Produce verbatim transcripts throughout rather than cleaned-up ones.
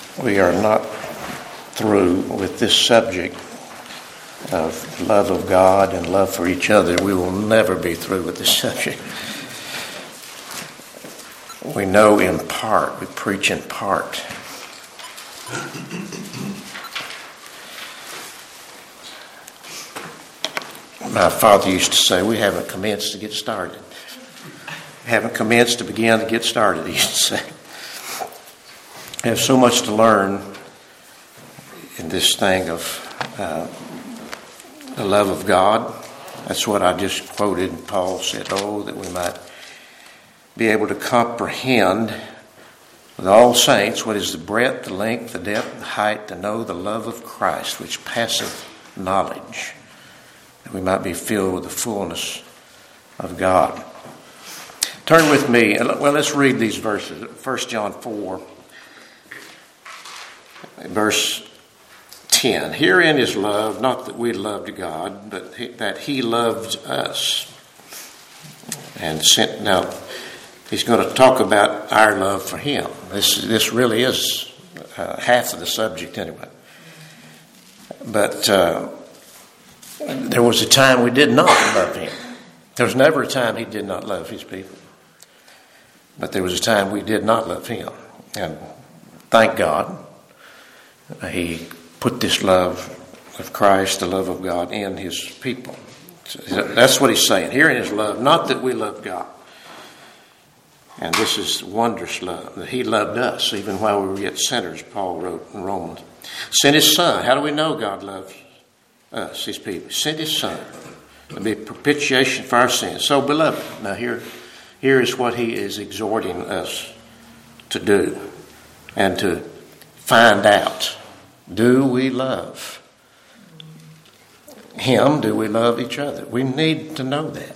we are not through with this subject of love of God and love for each other. We will never be through with this subject. We know in part, we preach in part. My father used to say, we haven't commenced to get started. We haven't commenced to begin to get started, he used to say. I have so much to learn in this thing of uh, the love of God. That's what I just quoted. Paul said, oh, that we might be able to comprehend with all saints what is the breadth, the length, the depth, the height, to know the love of Christ, which passeth knowledge, that we might be filled with the fullness of God. Turn with me. Well, let's read these verses. First John four, verse ten. Herein is love, not that we loved God, but that He loved us. And sent, now, he's going to talk about our love for Him. This, this really is uh, half of the subject anyway. But uh, there was a time we did not love Him. There was never a time He did not love His people. But there was a time we did not love Him. And thank God, He put this love of Christ, the love of God, in His people. So that's what He's saying. Herein is love, not that we love God. And this is wondrous love, that He loved us even while we were yet sinners, Paul wrote in Romans. Sent His Son. How do we know God loves us, His people? Sent His Son to be a propitiation for our sins. So, beloved, now here, here is what He is exhorting us to do and to find out. Do we love Him? Do we love each other? We need to know that.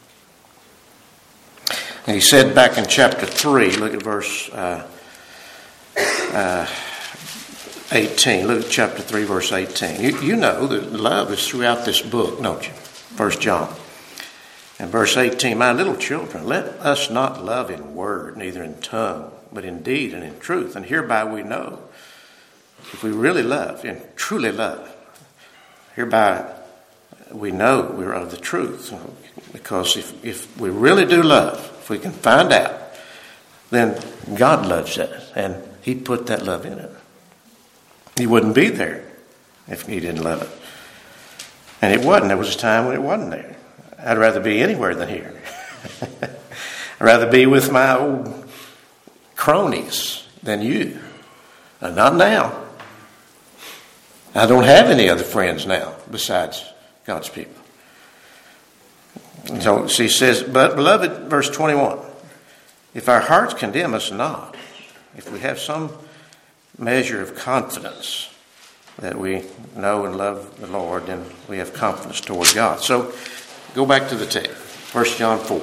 And he said back in chapter three, look at verse uh, uh, eighteen. Look at chapter three, verse eighteen. You, you know that love is throughout this book, don't you? First John. And verse eighteen, my little children, let us not love in word, neither in tongue, but in deed and in truth. And hereby we know, if we really love and truly love, hereby we know we're of the truth. Because if, if we really do love, if we can find out, then God loves us. And He put that love in it. He wouldn't be there if He didn't love it. And it wasn't. There was a time when it wasn't there. I'd rather be anywhere than here. I'd rather be with my old cronies than you. And not now. I don't have any other friends now besides God's people. So she says, but beloved, verse twenty-one, if our hearts condemn us not, if we have some measure of confidence that we know and love the Lord, then we have confidence toward God. So go back to the text, First John four.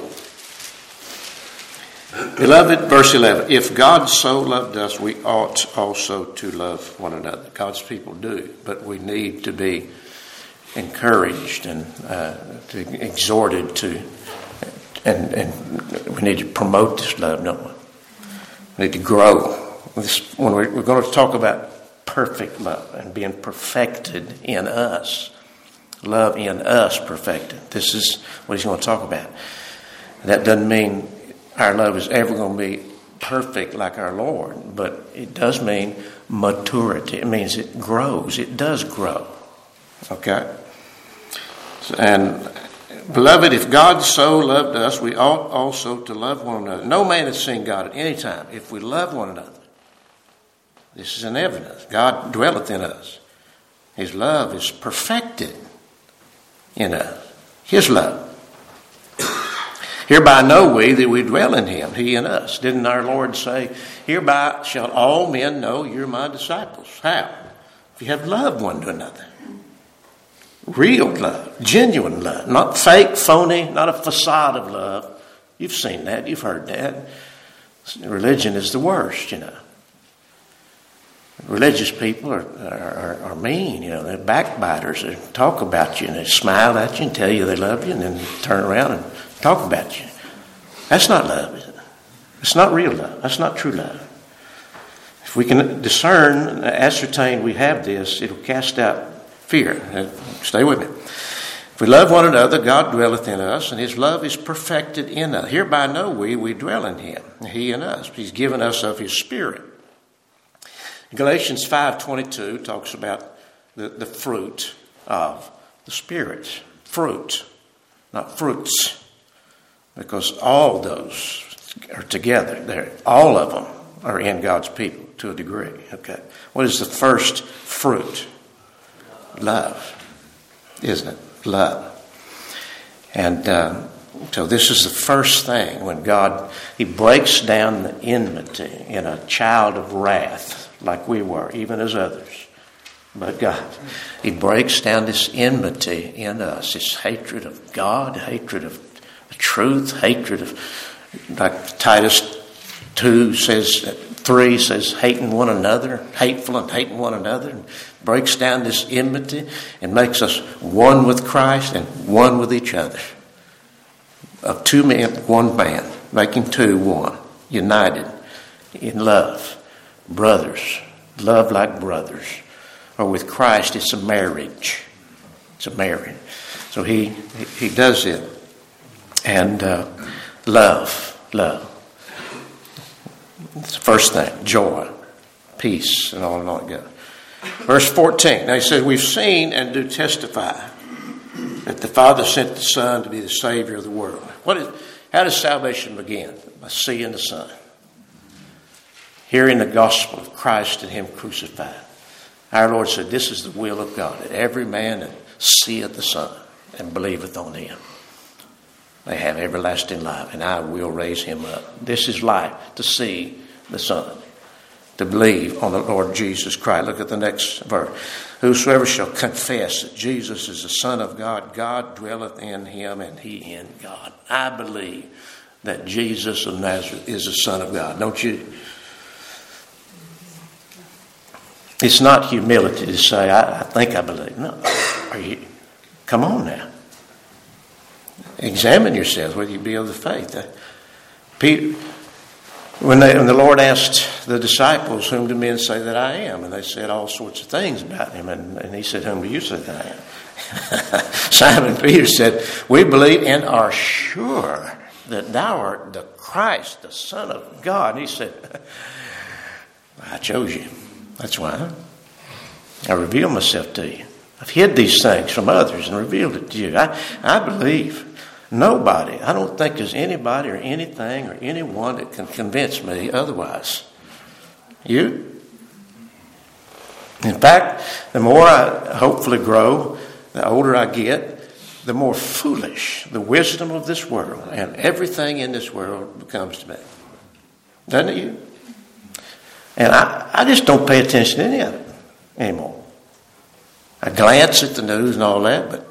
Beloved, verse eleven, if God so loved us, we ought also to love one another. God's people do, but we need to be encouraged and uh, to exhorted to, and, and we need to promote this love, don't we? We need to grow. This, when we're, we're going to talk about perfect love and being perfected in us, love in us perfected. This is what he's going to talk about. That doesn't mean our love is ever going to be perfect like our Lord, but it does mean maturity. It means it grows. It does grow. Okay? And beloved, if God so loved us, we ought also to love one another. No man has seen God at any time. If we love one another, this is an evidence. God dwelleth in us. His love is perfected in us. His love. Hereby know we that we dwell in Him, He in us. Didn't our Lord say, hereby shall all men know you're my disciples? How? If you have loved one to another. Real love, genuine love, not fake, phony, not a facade of love. You've seen that, you've heard that. Religion is the worst, you know. Religious people are, are, are mean, you know. They're backbiters. They talk about you and they smile at you and tell you they love you and then turn around and talk about you. That's not love, is it? It's not real love. That's not true love. If we can discern, ascertain we have this, it'll cast out fear. Stay with me. If we love one another, God dwelleth in us, and his love is perfected in us. Hereby know we, we dwell in him, he in us. He's given us of his Spirit. Galatians five twenty-two talks about the, the fruit of the Spirit. Fruit, not fruits. Because all those are together. They're, all of them are in God's people to a degree. Okay. What is the first fruit? Love. Isn't it? Love. And uh, so this is the first thing when God, he breaks down the enmity in a child of wrath like we were, even as others. But God, he breaks down this enmity in us, this hatred of God, hatred of the truth, hatred of, like Titus two says, three says, hating one another, hateful and hating one another, and breaks down this enmity and makes us one with Christ and one with each other. Of two men, one man, making two one, united in love, brothers, love like brothers. Or with Christ, it's a marriage. It's a marriage. So he he does it. And uh, love, love. It's the first thing. Joy, peace, and all and all together. Verse fourteen. Now he says, we've seen and do testify that the Father sent the Son to be the Savior of the world. What is? How does salvation begin? By seeing the Son. Hearing the gospel of Christ and him crucified. Our Lord said, this is the will of God, that every man that seeth the Son and believeth on him may have everlasting life, and I will raise him up. This is life, to see the Son, to believe on the Lord Jesus Christ. Look at the next verse. Whosoever shall confess that Jesus is the Son of God, God dwelleth in him, and he in God. I believe that Jesus of Nazareth is the Son of God. Don't you? It's not humility to say, I, I think I believe. No. Are you? Come on now. Examine yourselves whether you be of the faith. Uh, Peter, when, they, when the Lord asked the disciples, whom do men say that I am? And they said all sorts of things about him. And, and he said, whom do you say that I am? Simon Peter said, we believe and are sure that thou art the Christ, the Son of God. And he said, I chose you. That's why I revealed myself to you. I've hid these things from others and revealed it to you. I, I believe nobody, I don't think there's anybody or anything or anyone that can convince me otherwise. You? In fact, the more I hopefully grow, the older I get, the more foolish the wisdom of this world and everything in this world becomes to me. Doesn't it you? And I, I just don't pay attention to any of it anymore. I glance at the news and all that, but,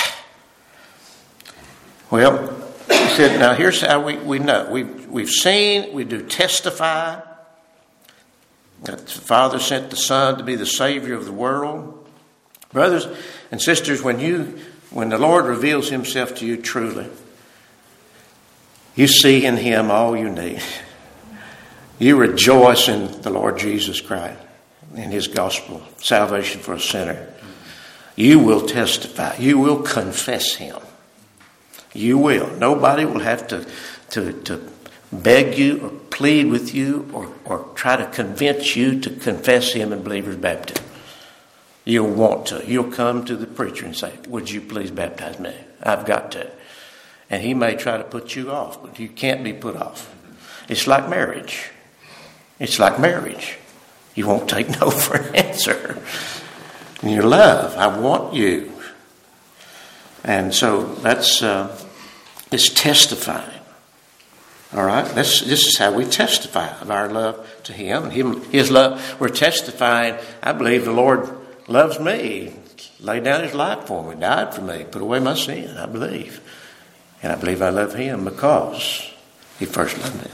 well, he said, now here's how we, we know. We've, we've seen, we do testify that the Father sent the Son to be the Savior of the world. Brothers and sisters, when you, when the Lord reveals himself to you truly, you see in him all you need. You rejoice in the Lord Jesus Christ, in his gospel, salvation for a sinner. You will testify. You will confess him. You will. Nobody will have to, to, to beg you or plead with you or, or try to convince you to confess him in believer's baptism. You'll want to. You'll come to the preacher and say, would you please baptize me? I've got to. And he may try to put you off, but you can't be put off. It's like marriage. It's like marriage. You won't take no for an answer. In your love, I want you. And so that's uh, it's testifying. All right? That's, this is how we testify of our love to him. And him, his love, we're testifying, I believe the Lord loves me. He laid down his life for me, died for me, put away my sin, I believe. And I believe I love him because he first loved me.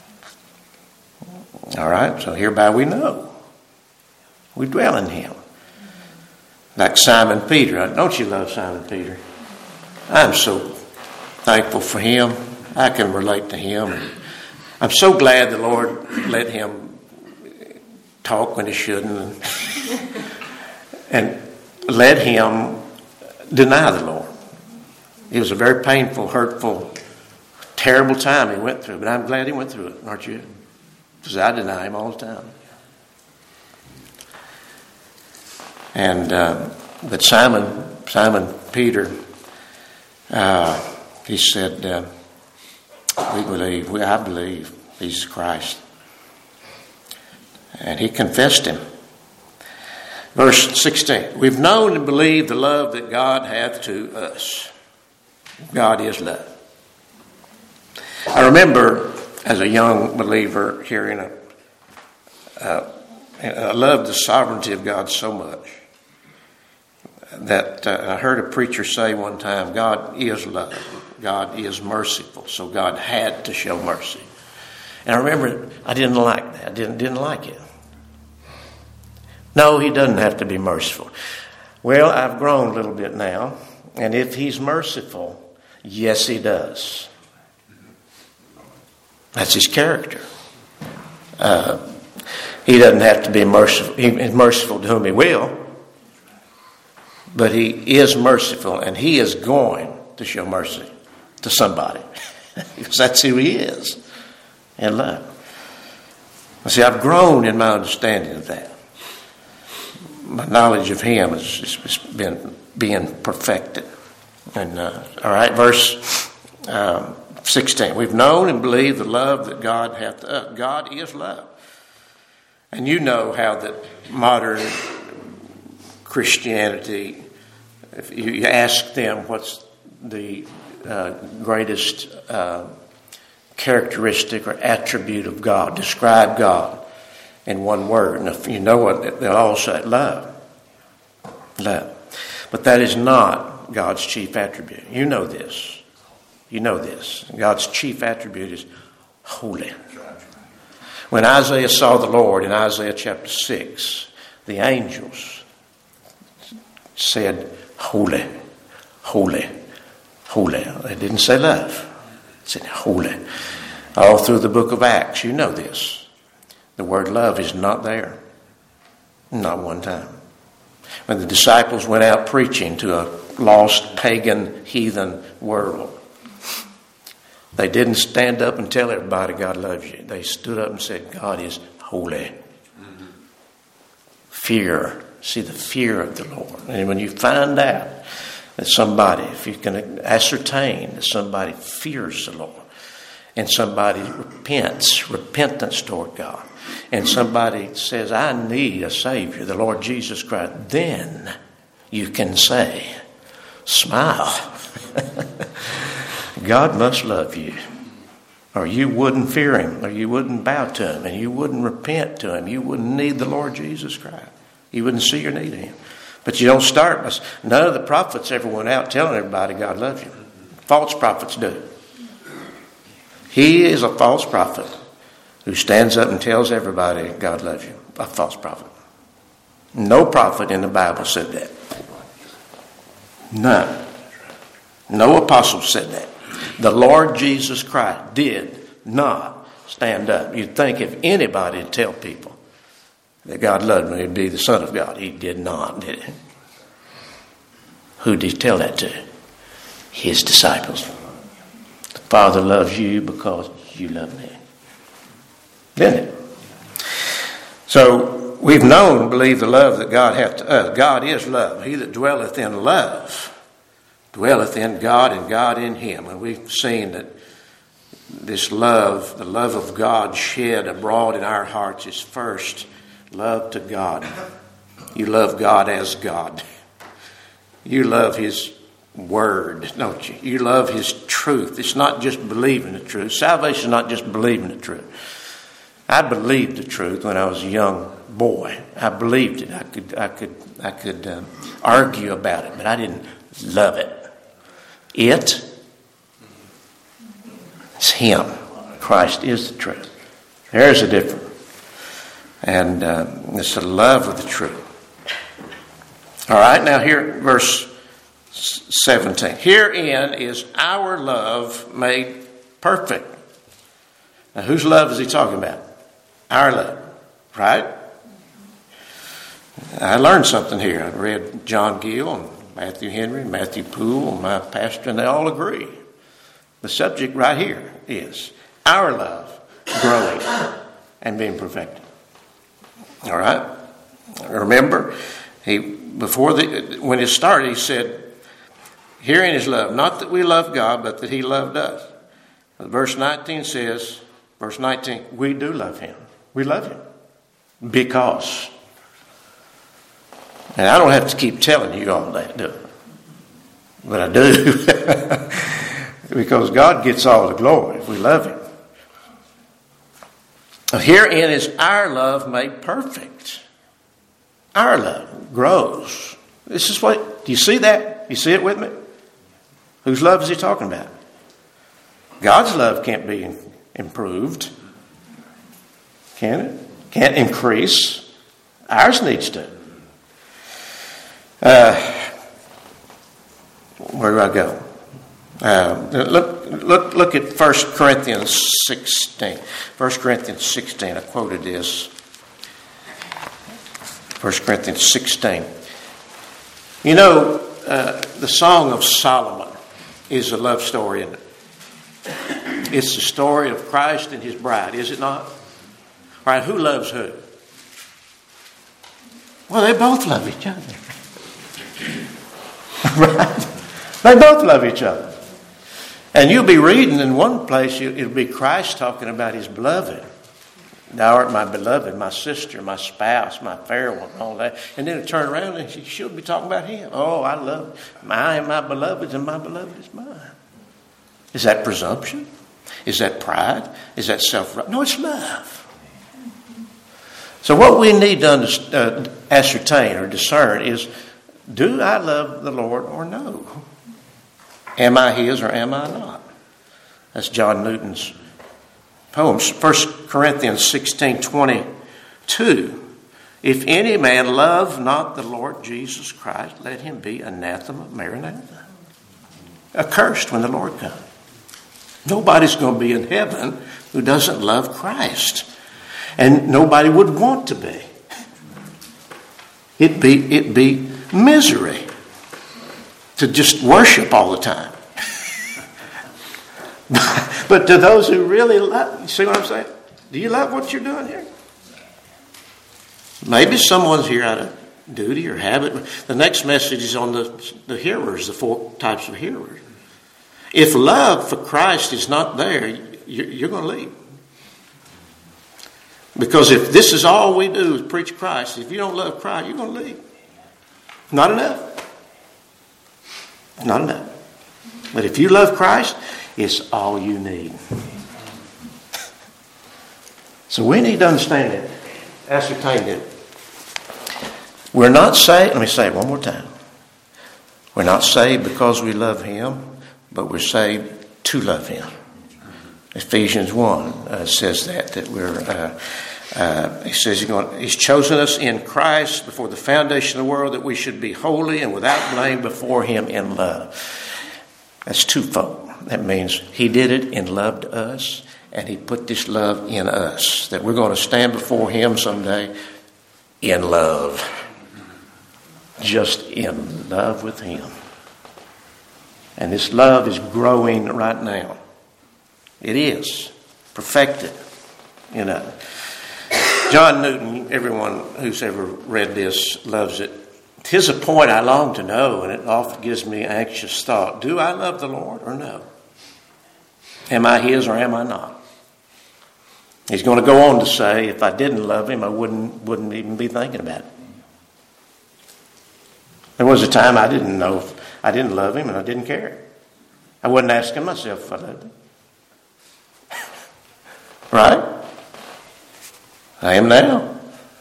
All right? So hereby we know. We dwell in him. Like Simon Peter. Don't you love Simon Peter? I'm so thankful for him. I can relate to him. I'm so glad the Lord let him talk when he shouldn't, and let him deny the Lord. It was a very painful, hurtful, terrible time he went through, but I'm glad he went through it, aren't you? Because I deny him all the time. And uh, but Simon, Simon Peter, uh, he said, uh, "We believe. We, I believe Jesus Christ." And he confessed him. Verse sixteen. We've known and believed the love that God hath to us. God is love. I remember as a young believer hearing a, uh, I loved the sovereignty of God so much that uh, I heard a preacher say one time, God is love. God is merciful. So God had to show mercy. And I remember I didn't like that. I didn't, didn't like it. No, he doesn't have to be merciful. Well, I've grown a little bit now. And if he's merciful, yes, he does. That's his character. Uh, he doesn't have to be merciful. He's merciful to whom he will. But he is merciful, and he is going to show mercy to somebody. Because that's who he is in love. See, I've grown in my understanding of that. My knowledge of him has, has been being perfected. And uh, all right, verse um, sixteen. We've known and believed the love that God hath to us. God is love. And you know how that modern Christianity, if you ask them what's the uh, greatest uh, characteristic or attribute of God, describe God in one word, and if you know what, they'll all say love. Love. But that is not God's chief attribute. You know this. You know this. God's chief attribute is holy. When Isaiah saw the Lord in Isaiah chapter six, the angels said, holy, holy, holy. They didn't say love. They said holy. All through the book of Acts, you know this. The word love is not there. Not one time. When the disciples went out preaching to a lost, pagan, heathen world, they didn't stand up and tell everybody God loves you. They stood up and said, God is holy. Mm-hmm. Fear. See the fear of the Lord. And when you find out that somebody, if you can ascertain that somebody fears the Lord, and somebody repents, repentance toward God, and somebody says, I need a Savior, the Lord Jesus Christ, then you can say, smile. God must love you, or you wouldn't fear him, or you wouldn't bow to him, and you wouldn't repent to him. You wouldn't need the Lord Jesus Christ. You wouldn't see your need of him. But you don't start by, none of the prophets ever went out telling everybody God loves you. False prophets do. He is a false prophet who stands up and tells everybody God loves you. A false prophet. No prophet in the Bible said that. None. No apostle said that. The Lord Jesus Christ did not stand up. You'd think if anybody would tell people that God loved me, it'd be the Son of God. He did not, did he? Who did he tell that to? His disciples. The Father loves you because you love me. Didn't it? So we've known and believed the love that God hath to us. God is love. He that dwelleth in love dwelleth in God and God in him. And we've seen that this love, the love of God shed abroad in our hearts, is first love to God. You love God as God. You love his word, don't you? You love his truth. It's not just believing the truth. Salvation is not just believing the truth. I believed the truth when I was a young boy. I believed it. I could, I could, I could um, argue about it, but I didn't love it. It is him. Christ is the truth. There's a difference. And uh, it's the love of the truth. All right, now here, verse seventeen. Herein is our love made perfect. Now, whose love is he talking about? Our love, right? I learned something here. I read John Gill and Matthew Henry, Matthew Poole, my pastor, and they all agree. The subject right here is our love growing and being perfected. All right? Remember, he before the when it started, he said, herein is love, not that we love God, but that he loved us. Verse nineteen says, verse nineteen, we do love him. We love him because. And I don't have to keep telling you all that, do I? But I do. Because God gets all the glory if we love him. Herein is our love made perfect. Our love grows. This is what, do you see that? You see it with me? Whose love is he talking about? God's love can't be improved. Can it? Can't increase. Ours needs to. Uh, where do I go? Uh, look, look, look at First Corinthians sixteen. First Corinthians sixteen. I quoted this. First Corinthians sixteen. You know, uh, the Song of Solomon is a love story, isn't it? It's the story of Christ and his bride, is it not? All right, who loves who? Well, they both love each other. Right? They both love each other. And you'll be reading in one place, it'll be Christ talking about his beloved. Thou art my beloved, my sister, my spouse, my fair one, all that. And then it'll turn around and she'll be talking about him. Oh, I love, I am my beloved and my beloved is mine. Is that presumption? Is that pride? Is that self-right? No, it's love. So what we need to uh, ascertain or discern is, do I love the Lord or no? Am I his or am I not? That's John Newton's poem. First Corinthians sixteen twenty-two. If any man love not the Lord Jesus Christ, let him be anathema maranatha. Accursed when the Lord comes. Nobody's going to be in heaven who doesn't love Christ. And nobody would want to be. It'd be, it'd be misery to just worship all the time. But to those who really love, you see what I'm saying? Do you love what you're doing here? Maybe someone's here out of duty or habit. The next message is on the, the hearers, the four types of hearers. If love for Christ is not there, you're going to leave. Because if this is all we do is preach Christ, if you don't love Christ, you're going to leave. Not enough. Not enough. But if you love Christ, it's all you need. So we need to understand it, ascertain it. We're not saved, let me say it one more time. We're not saved because we love him, but we're saved to love him. Ephesians one uh, says that, that we're, uh, uh, he says he's, going, he's chosen us in Christ before the foundation of the world that we should be holy and without blame before him in love. That's twofold. That means he did it and loved us, and he put this love in us, that we're going to stand before him someday in love. Just in love with him. And this love is growing right now. It is perfected. You know, John Newton, everyone who's ever read this loves it. 'Tis a point I long to know, and it often gives me anxious thought. Do I love the Lord or no? Am I his or am I not? He's going to go on to say, if I didn't love him, I wouldn't wouldn't even be thinking about it. There was a time I didn't know if I didn't love him and I didn't care. I wasn't asking myself if I loved him. Right? I am now.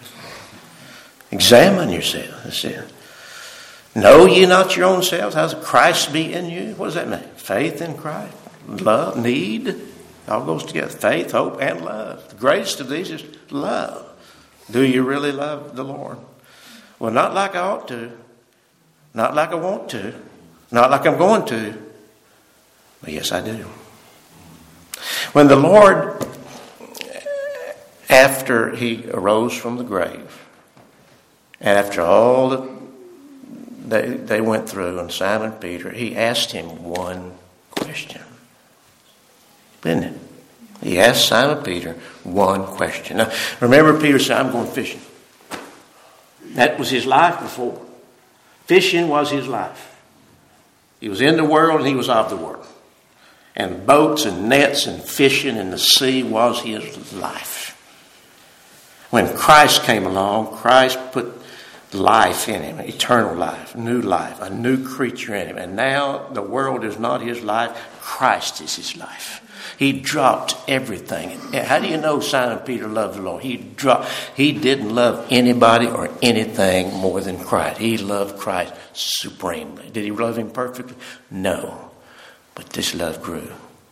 Examine yourself. That's it. Know ye not your own selves? How does Christ be in you? What does that mean? Faith in Christ. Love, need. It all goes together. Faith, hope, and love. The greatest of these is love. Do you really love the Lord? Well, not like I ought to. Not like I want to. Not like I'm going to. But yes, I do. When the Lord, after he arose from the grave, And after all that they, they went through, and Simon Peter, he asked him one question. Didn't it? He asked Simon Peter one question. Now, remember, Peter said, I'm going fishing. That was his life before. Fishing was his life. He was in the world and he was of the world. And boats and nets and fishing in the sea was his life. When Christ came along, Christ put life in him, eternal life, new life, a new creature in him. And now the world is not his life. Christ is his life. He dropped everything. How do you know Simon Peter loved the Lord? He dropped. He didn't love anybody or anything more than Christ. He loved Christ supremely. Did he love him perfectly? No. But this love grew.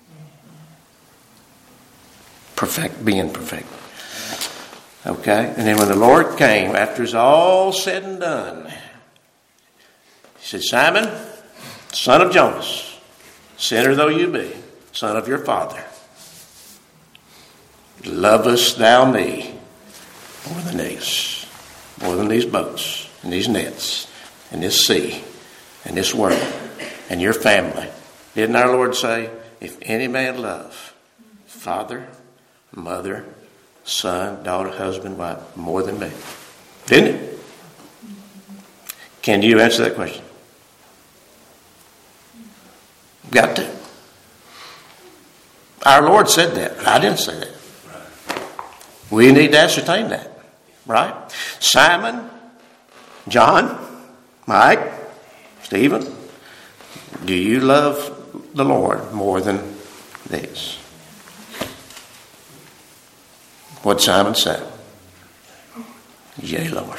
Perfect, being perfect. Okay? And then when the Lord came, after it's all said and done, he said, Simon, son of Jonas, sinner though you be, son of your father, lovest thou me more than these, more than these boats and these nets and this sea and this world and your family. Didn't our Lord say, if any man love father, mother, son, daughter, husband, wife, more than me? Didn't it? Can you answer that question? Got to. Our Lord said that. I didn't say that. We need to ascertain that. Right? Simon, John, Mike, Stephen, do you love the Lord more than these? What Simon said? Yea, Lord.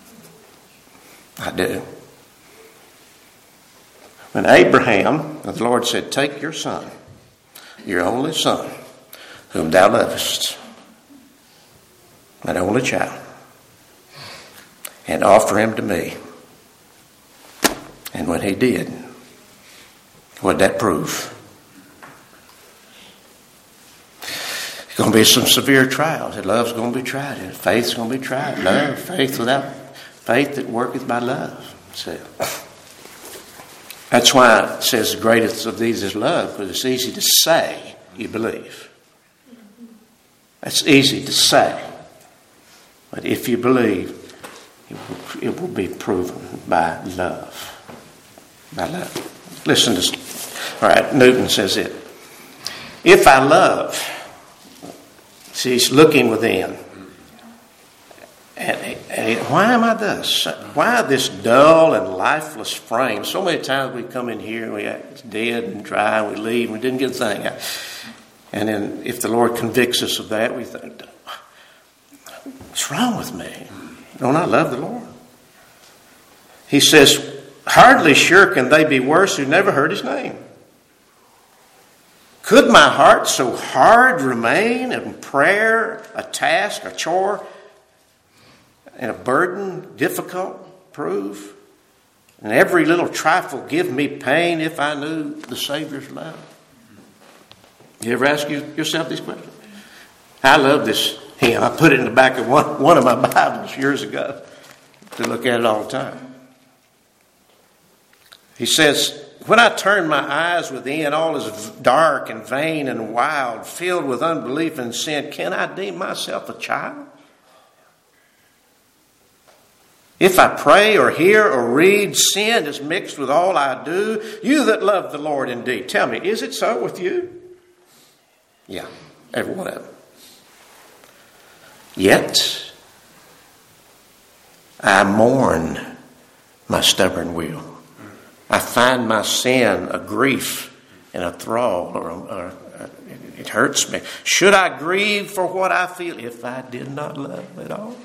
I do. When Abraham, the Lord said, take your son, your only son, whom thou lovest, that only child, and offer him to me. And when he did, what did that prove? There's going to be some severe trials. Love's going to be tried. And faith's going to be tried. Love, faith without faith that worketh by love. So, that's why it says the greatest of these is love, because it's easy to say you believe. That's easy to say. But if you believe, it will, it will be proven by love. By love. Listen to this. All right, Newton says it. If I love, see, he's looking within. And, and why am I thus? Why this dull and lifeless frame? So many times we come in here and we act dead and dry and we leave and we didn't get a thing out. And then if the Lord convicts us of that, we think, what's wrong with me? Don't I love the Lord? He says, hardly sure can they be worse who never heard his name. Could my heart so hard remain in prayer, a task, a chore, and a burden difficult prove? And every little trifle give me pain if I knew the Savior's love? You ever ask you, yourself these questions? I love this hymn. I put it in the back of one, one of my Bibles years ago to look at it all the time. He says, when I turn my eyes within, all is dark and vain and wild, filled with unbelief and sin. Can I deem myself a child? If I pray or hear or read, sin is mixed with all I do. You that love the Lord indeed. Tell me, is it so with you? Yeah, every one of them. Yet, I mourn my stubborn will. I find my sin a grief and a thrall, or, or uh, it hurts me. Should I grieve for what I feel if I did not love at all?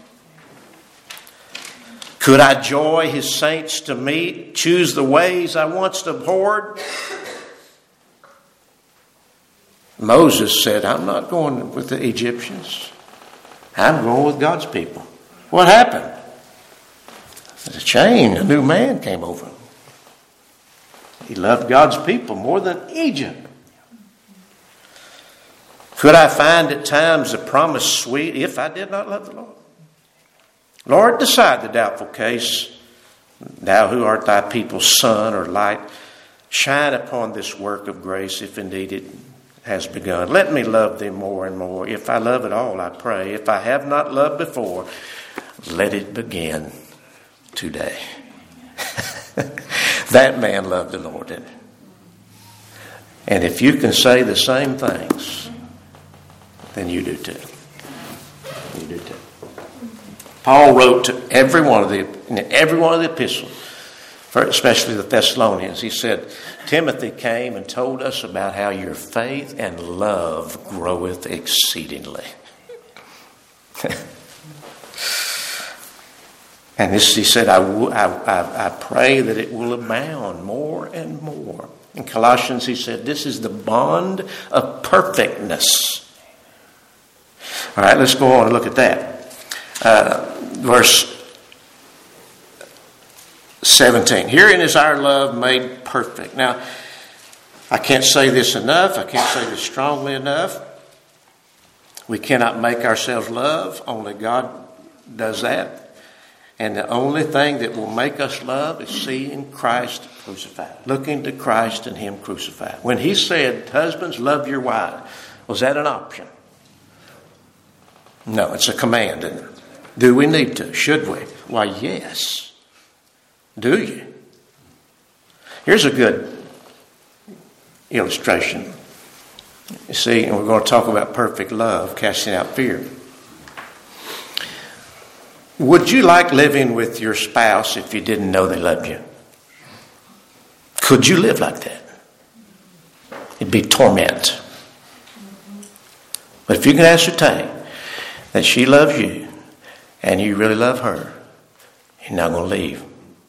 Could I joy his saints to meet, choose the ways I once abhorred? Moses said, I'm not going with the Egyptians. I'm going with God's people. What happened? There's a change. A new man came over. He loved God's people more than Egypt. Could I find at times the promise sweet if I did not love the Lord? Lord, decide the doubtful case. Thou who art thy people's sun or light, shine upon this work of grace, if indeed it has begun. Let me love thee more and more. If I love at all, I pray. If I have not loved before, let it begin today. That man loved the Lord, didn't he? And if you can say the same things, then you do too. You do too. Paul wrote to every one of the in every one of the epistles, especially the Thessalonians. He said, Timothy came and told us about how your faith and love groweth exceedingly. And this, he said, I, I, I, I pray that it will abound more and more. In Colossians, he said, this is the bond of perfectness. All right, let's go on and look at that. Uh, verse seventeen. Herein is our love made perfect. Now, I can't say this enough. I can't say this strongly enough. We cannot make ourselves love. Only God does that. And the only thing that will make us love is seeing Christ crucified. Looking to Christ and Him crucified. When He said, husbands, love your wives, was that an option? No, it's a command, isn't it? Do we need to? Should we? Why, yes. Do you? Here's a good illustration. You see, and we're going to talk about perfect love, casting out fear. Would you like living with your spouse if you didn't know they loved you? Could you live like that? It'd be torment. But if you can ascertain that she loves you and you really love her, you're not going to leave.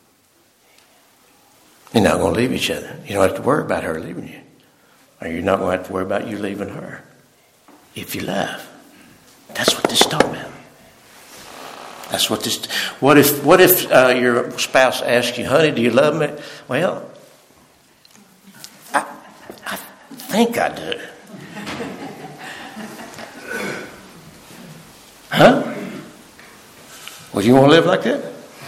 You're not going to leave each other. You don't have to worry about her leaving you. Or you're not going to have to worry about you leaving her. If you love. That's what this is talking about. That's what this. What if? What if uh, your spouse asks you, "Honey, do you love me?" Well, I, I think I do. Huh? Well, you want to live like that?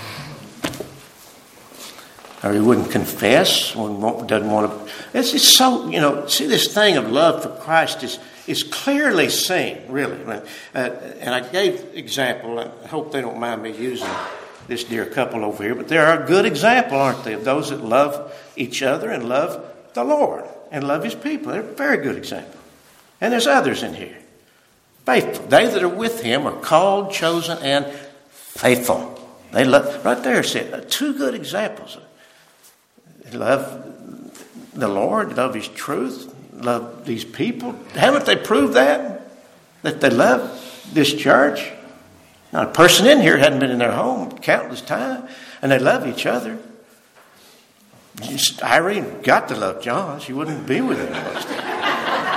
Or he wouldn't confess? Wouldn't, doesn't want to. It's just so, you know. See, this thing of love for Christ is. is clearly seen, really. Uh, and I gave example. I hope they don't mind me using this dear couple over here, but they're a good example, aren't they, of those that love each other and love the Lord and love His people. They're a very good example. And there's others in here. Faithful. They that are with Him are called, chosen, and faithful. They love, right there it said, two good examples. They love the Lord, love His truth, love these people. Haven't they proved that? That they love this church? Not a person in here hadn't been in their home countless times. And they love each other. Just, Irene got to love John. She wouldn't be with him most of the time.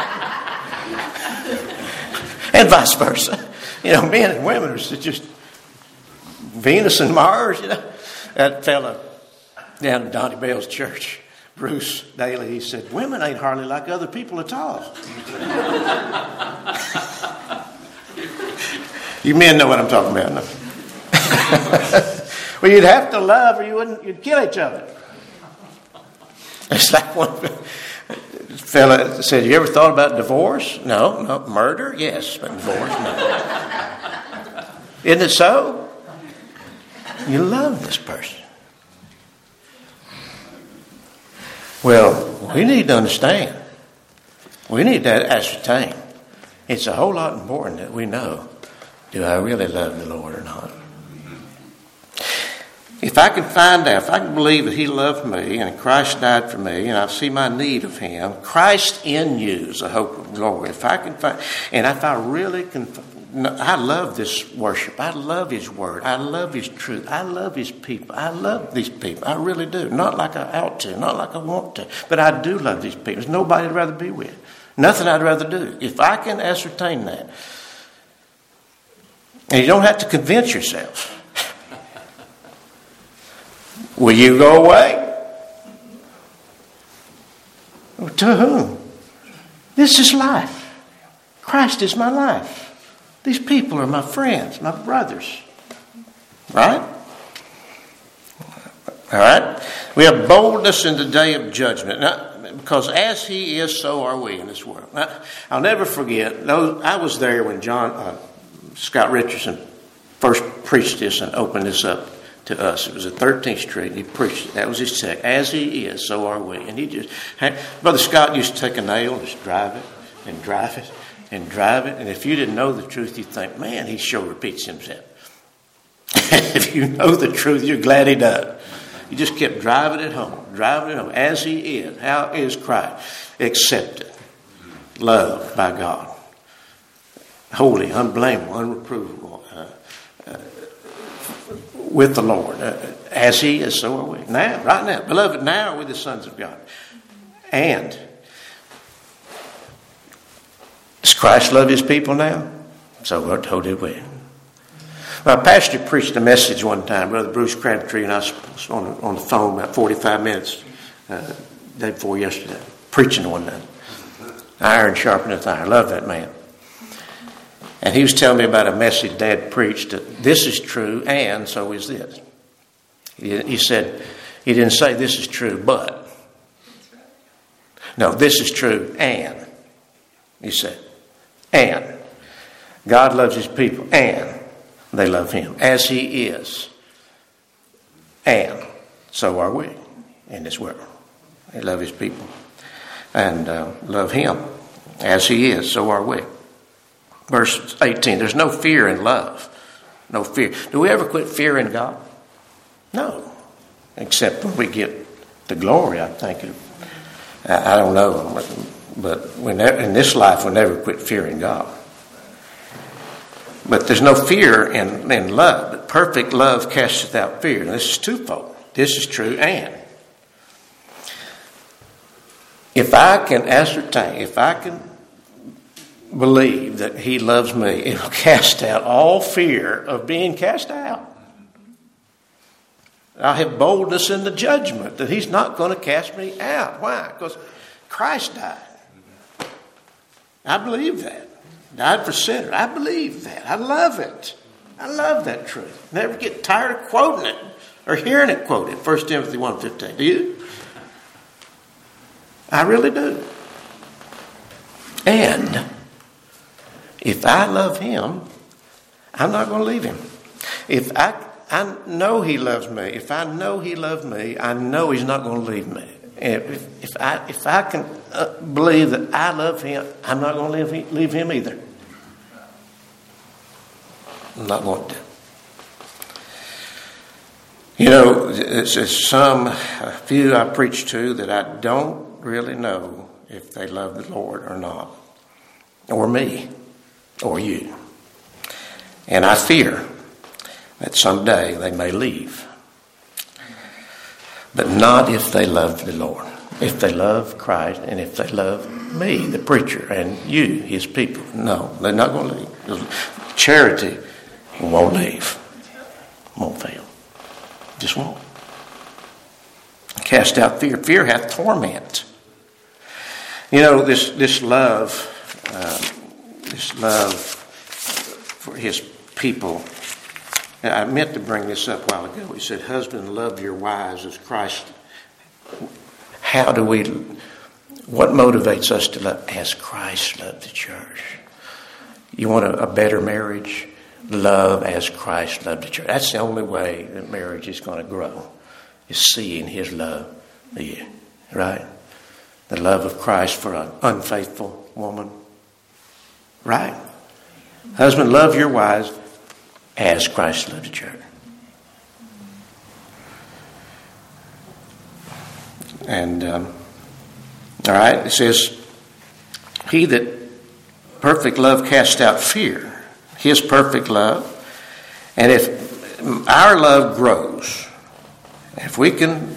And vice versa. You know, men and women are just Venus and Mars. You know, that fella down in Donnie Bell's church, Bruce Daly, he said, women ain't hardly like other people at all. You men know what I'm talking about. No? Well, you'd have to love or you wouldn't, you'd kill each other. It's like one fella said, you ever thought about divorce? No. No. Murder? Yes. But divorce? No. Isn't it so? You love this person. Well, we need to understand. We need to ascertain. It's a whole lot important that we know, do I really love the Lord or not? If I can find out, if I can believe that He loved me and Christ died for me and I see my need of Him, Christ in you is the hope of glory. If I can find, and if I really can, I love this worship. I love His Word. I love His truth. I love His people. I love these people. I really do. Not like I ought to, not like I want to, but I do love these people. There's nobody I'd rather be with. Nothing I'd rather do. If I can ascertain that, and you don't have to convince yourself. Will you go away? To whom? This is life. Christ is my life. These people are my friends, my brothers. Right? All right? We have boldness in the day of judgment. Now, because as he is, so are we in this world. Now, I'll never forget, those, I was there when John uh, Scott Richardson first preached this and opened this up to us. It was at thirteenth Street. He preached it. That was his text. As he is, so are we. And he just, had, Brother Scott used to take a nail and just drive it and drive it and drive it. And if you didn't know the truth, you'd think, man, he sure repeats himself. If you know the truth, you're glad he does. He just kept driving it home, driving it home. As he is, how is Christ? Accepted, loved by God, holy, unblameable, unreprovable, uh, uh, with the Lord. Uh, as he is, so are we. Now, right now, beloved, now are we the sons of God. And does Christ love his people now? So, so did we. My pastor preached a message one time, Brother Bruce Crabtree, and I was on, on the phone about forty-five minutes uh, the day before yesterday, preaching one night. Iron sharpeneth iron. I love that man. And he was telling me about a message Dad preached that this is true and so is this. He, he said, he didn't say this is true, but. No, this is true and. He said, and. God loves his people and. They love him as he is. And so are we in this world. They love his people and uh, love him as he is. So are we. Verse eighteen, there's no fear in love. No fear. Do we ever quit fearing God? No. Except when we get the glory, I think. I don't know. But we never, in this life, we'll never quit fearing God. But there's no fear in, in love. But perfect love casteth out fear. And this is twofold. This is true and. If I can ascertain, if I can believe that he loves me, it will cast out all fear of being cast out. I have boldness in the judgment that he's not going to cast me out. Why? Because Christ died. I believe that. Died for sinners. I believe that. I love it. I love that truth. Never get tired of quoting it or hearing it quoted. First Timothy one fifteen. Do you? I really do. And if I love him, I'm not going to leave him. If I, I know he loves me, if I know he loves me, I know he's not going to leave me. If, if I if I can uh, believe that I love him, I'm not going to leave, leave him either. I'm not going to. You know, there's some, a few I preach to that I don't really know if they love the Lord or not, or me, or you. And I fear that someday they may leave. But not if they love the Lord. If they love Christ and if they love me, the preacher, and you, his people. No, they're not going to leave. Charity won't leave. Won't fail. Just won't. Cast out fear. Fear hath torment. You know, this, this love, uh, this love for his people. I meant to bring this up a while ago. He said, husband, love your wives as Christ. How do we, what motivates us to love? As Christ loved the church. You want a, a better marriage? Love as Christ loved the church. That's the only way that marriage is going to grow, is seeing his love for you, right? The love of Christ for an unfaithful woman, right? Husband, love your wives as Christ loved the church. And, um, all right, it says, he that perfect love casts out fear. His perfect love. And if our love grows, if we can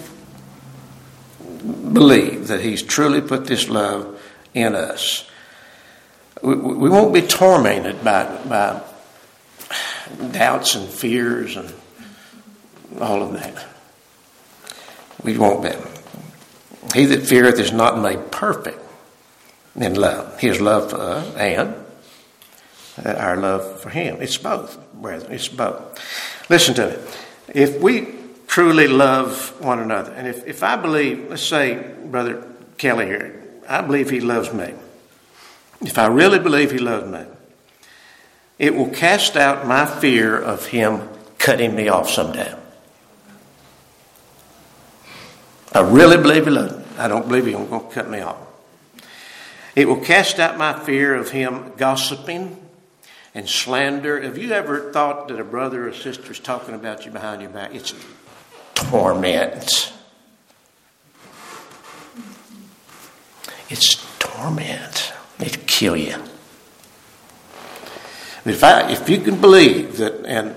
believe that he's truly put this love in us, we, we won't be tormented by, by doubts and fears and all of that. We won't be. He that feareth is not made perfect in love. His love for us and our love for him. It's both, brethren. It's both. Listen to me. If we truly love one another, and if, if I believe, let's say, Brother Kelly here, I believe he loves me. If I really believe he loves me, it will cast out my fear of him cutting me off someday. I really believe he loves me. I don't believe he's going to cut me off. It will cast out my fear of him gossiping and slander. Have you ever thought that a brother or sister is talking about you behind your back? It's torment. It's torment. It'll kill you. If I, if you can believe that, and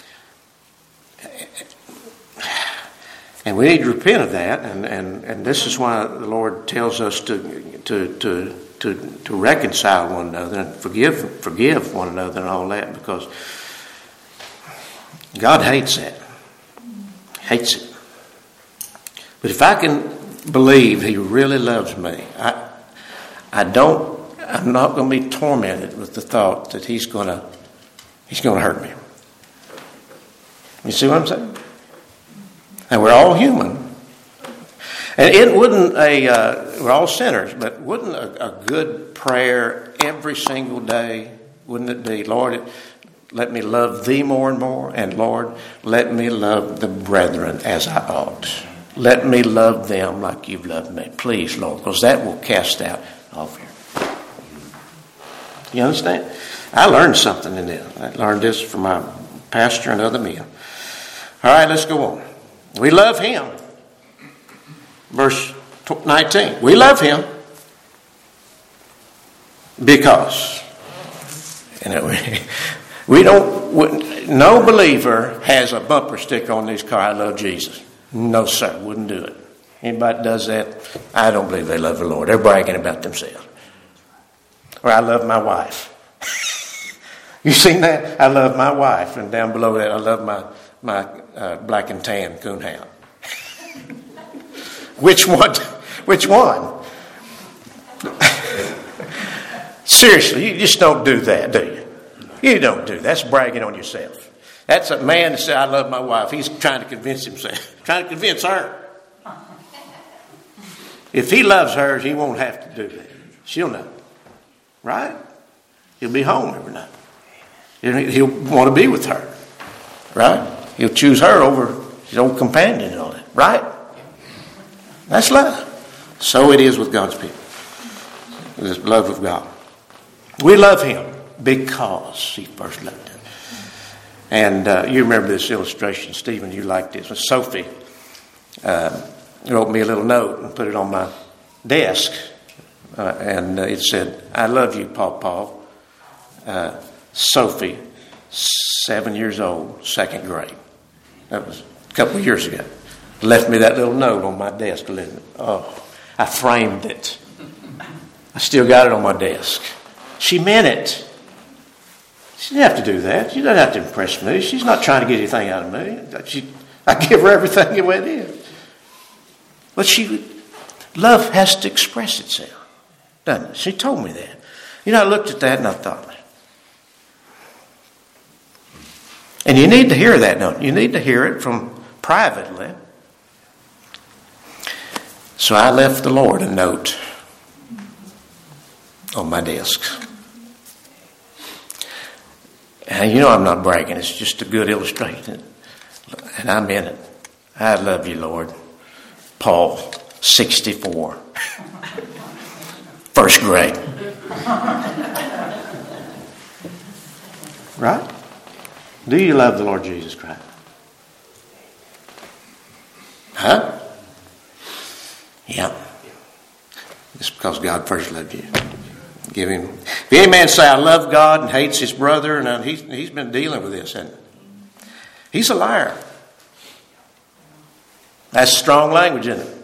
and we need to repent of that, and, and, and this is why the Lord tells us to to to to to reconcile one another and forgive forgive one another and all that, because God hates that. Hates it. But if I can believe He really loves me, I I don't I'm not going to be tormented with the thought that He's going to He's going to hurt me. You see what I'm saying? And we're all human. And it wouldn't a, uh, we're all sinners, but wouldn't a, a good prayer every single day, wouldn't it be, Lord, let me love Thee more and more, and Lord, let me love the brethren as I ought. Let me love them like You've loved me. Please, Lord, because that will cast out all fear. You understand? I learned something in this. I learned this from my pastor and other men. All right, let's go on. We love Him. Verse nineteen. We love Him because, you know, we, we don't, no believer has a bumper sticker on these cars, I love Jesus. No, sir, wouldn't do it. Anybody that does that, I don't believe they love the Lord. They're bragging about themselves. Or I love my wife. You seen that? I love my wife. And down below that, I love my, my uh, black and tan coonhound. Which one? Which one? Seriously, you just don't do that, do you? You don't do that. That's bragging on yourself. That's a man that said, I love my wife. He's trying to convince himself. Trying to convince her. If he loves her, he won't have to do that. She'll know. Right? He'll be home every night. He'll want to be with her. Right? He'll choose her over his old companion and all that. Right? That's love. So it is with God's people. This love of God. We love Him because He first loved us. And uh, you remember this illustration, Stephen, you liked this. Sophie uh, wrote me a little note and put it on my desk. Uh, and uh, it said, I love you, Paw Paw. Uh, Sophie, seven years old, second grade. That was a couple of years ago. Left me that little note on my desk. Oh, I framed it. I still got it on my desk. She meant it. She didn't have to do that. She doesn't have to impress me. She's not trying to get anything out of me. She, I give her everything the way it is. But she, love has to express itself, doesn't it? She told me that. You know, I looked at that and I thought, and you need to hear that, don't you? You need to hear it from privately. So I left the Lord a note on my desk. And you know I'm not bragging. It's just a good illustration. And I meant it. I love you, Lord. Paul, sixty-four. First grade. Right? Do you love the Lord Jesus Christ? Huh? Yeah. It's because God first loved you. Give Him. If any man say, I love God and hates his brother, and he's, he's been dealing with this, hasn't he? He's a liar. That's strong language, isn't it?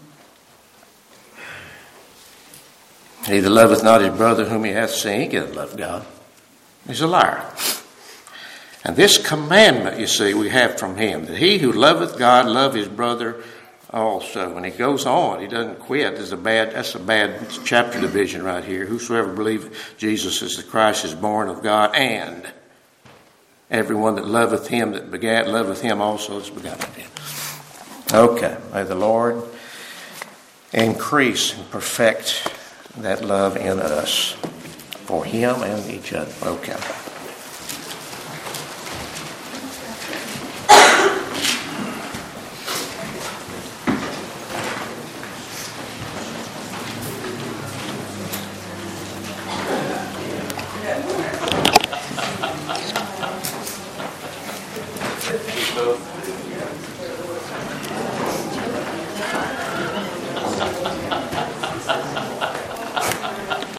He that loveth not his brother whom he hath seen, he cannot love God. He's a liar. And this commandment, you see, we have from Him, that he who loveth God love his brother also. When he goes on, he doesn't quit. There's a bad, that's a bad chapter division right here. Whosoever believeth Jesus is the Christ is born of God and everyone that loveth him that begat, loveth him also that's begotten him. Okay, may the Lord increase and perfect that love in us for him and each other. Okay. Keep moving.